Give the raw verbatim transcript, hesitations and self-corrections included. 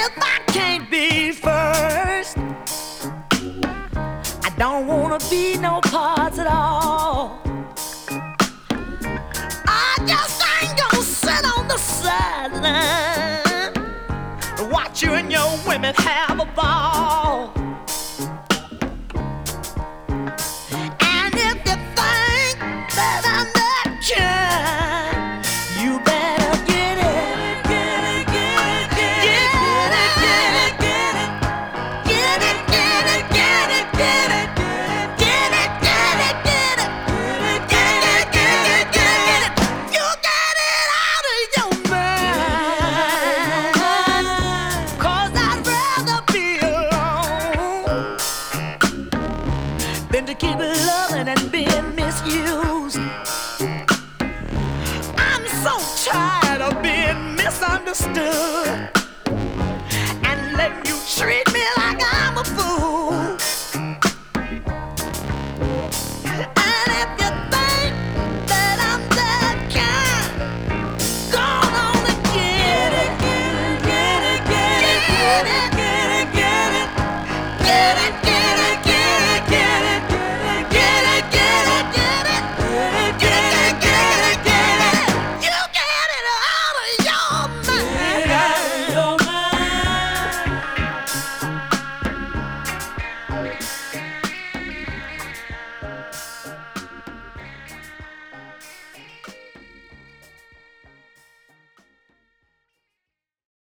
if I can't be first, I don't wanna be no parts at all. I just ain't gonna sit on the sideline and watch you and your women have a ball. And if you think that I'm that kind, you better get it, get it, get it, get it, get it, get it, get it, get it, get it, get it, get it, get it, get it, get it, get it, get it. You get it out of your mind, 'cause I'd rather be alone than to keep loving and being misused. I'm so tired of being misunderstood and letting you treat me like I'm a fool. And if you think that I'm that kind, go on and get it, get it, get it, get it, get it, get it, get